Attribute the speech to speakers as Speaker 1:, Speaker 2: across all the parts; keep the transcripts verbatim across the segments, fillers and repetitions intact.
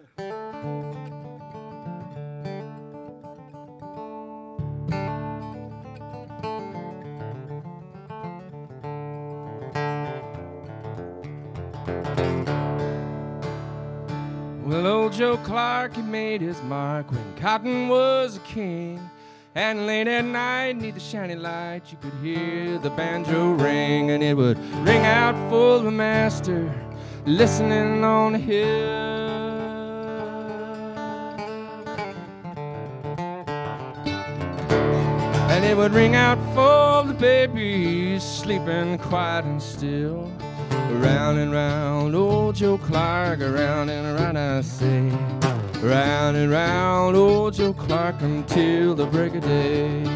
Speaker 1: Well, old Joe Clark, he made his mark when cotton was a king. And late at night, neath the shiny light, you could hear the banjo ring, and it would ring out full of master, listening on the hill. And it would ring out full of babies, sleeping quiet and still. Round and round, old Joe Clark, around and around I say. Round and round, old Joe Clark, until the break of day.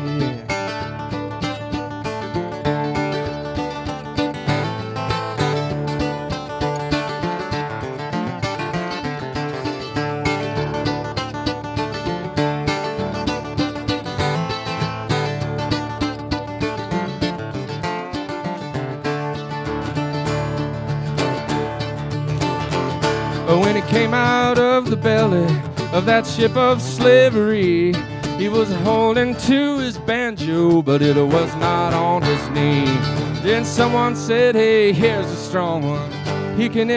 Speaker 1: When he came out of the belly of that ship of slavery, he was holding to his banjo, but it was not on his knee. Then someone said, hey, here's a strong one, he can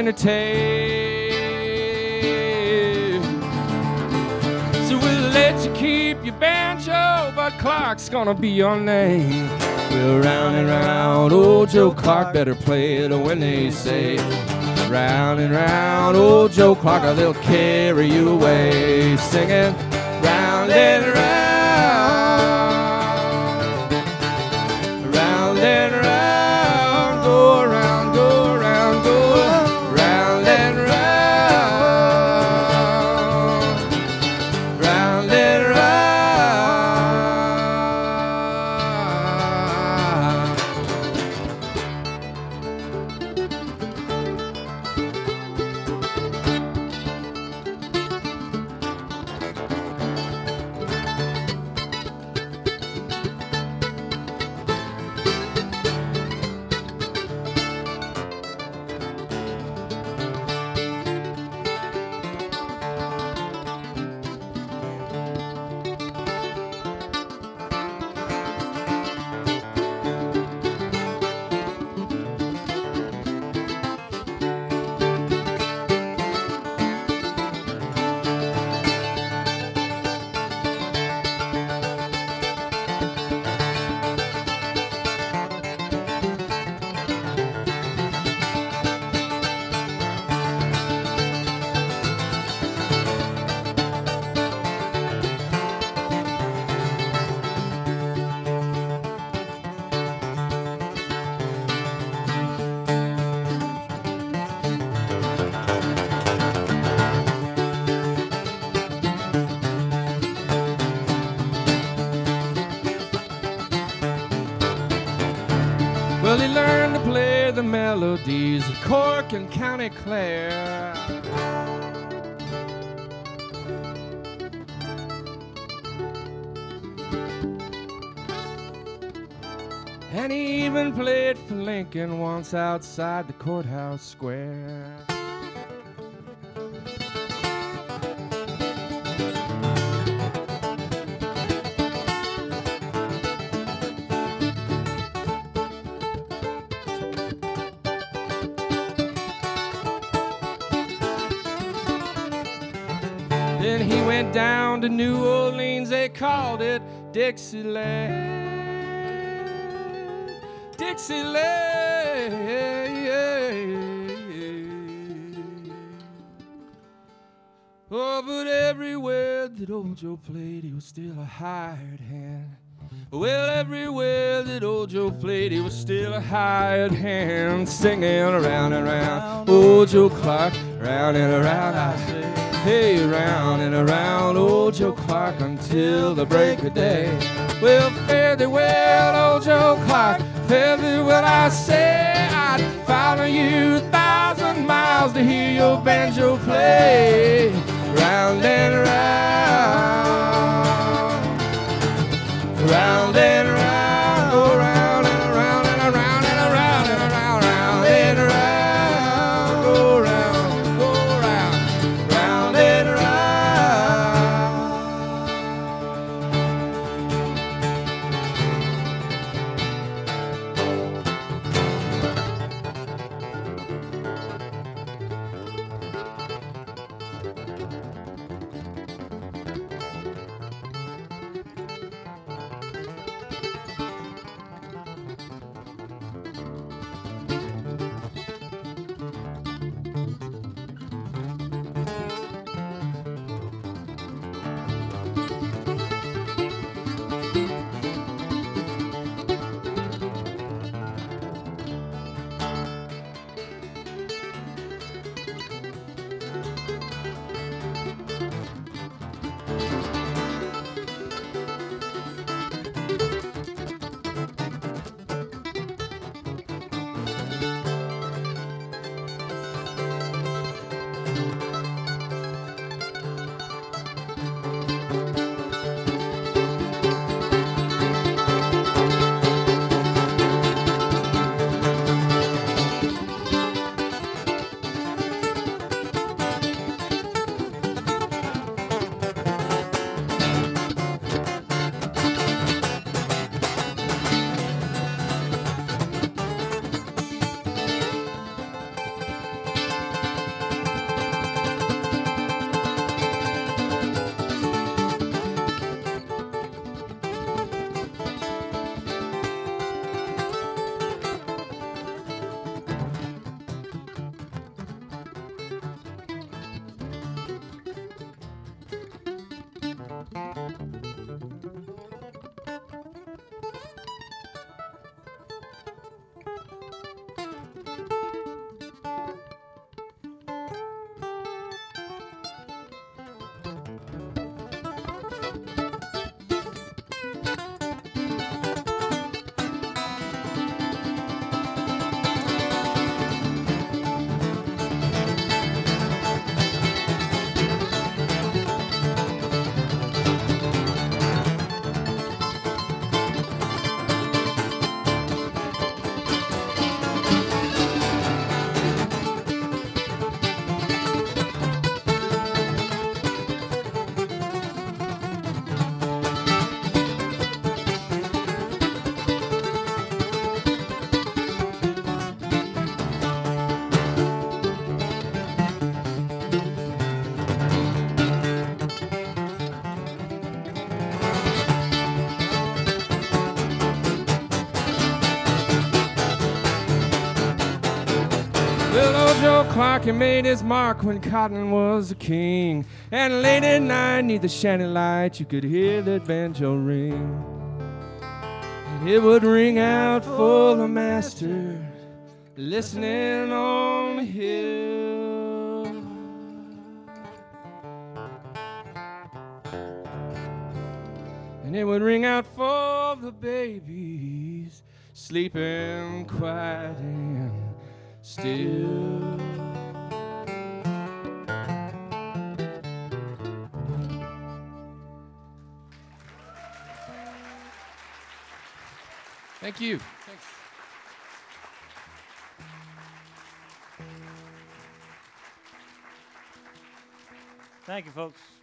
Speaker 1: entertain. So we'll let you keep your banjo, but Clark's gonna be your name. Well, round and round, old Joe Clark, better play it when they say. Round and round, old Joe Clark, or they'll carry you away, singing round and round, round and round, go around, go around, go round and round, round and round. Well, he learned to play the melodies of Cork and County Clare. And he even played for Lincoln once outside the courthouse square. Then he went down to New Orleans, they called it Dixieland. Dixieland. Oh, but everywhere that old Joe played, he was still a hired hand. Well, everywhere that old Joe played, he was still a hired hand, singing around and around, old Joe Clark, round and around I say. Hey, round and around, old Joe Clark, until the break of day. Well, fare thee well, old Joe Clark, fare thee well, I say. I'd follow you a thousand miles to hear your banjo play. Round and around, round and around, go round and around and around and around and around, round and around, go round, go round, round and around. old Joe Clark, he made his mark when cotton was a king. And late at night, neath the shiny light, you could hear that banjo ring. And it would ring out for the master, listening on the hill. And it would ring out for the babies, sleeping quiet and still. Thank you. Thanks.
Speaker 2: Thank you, folks.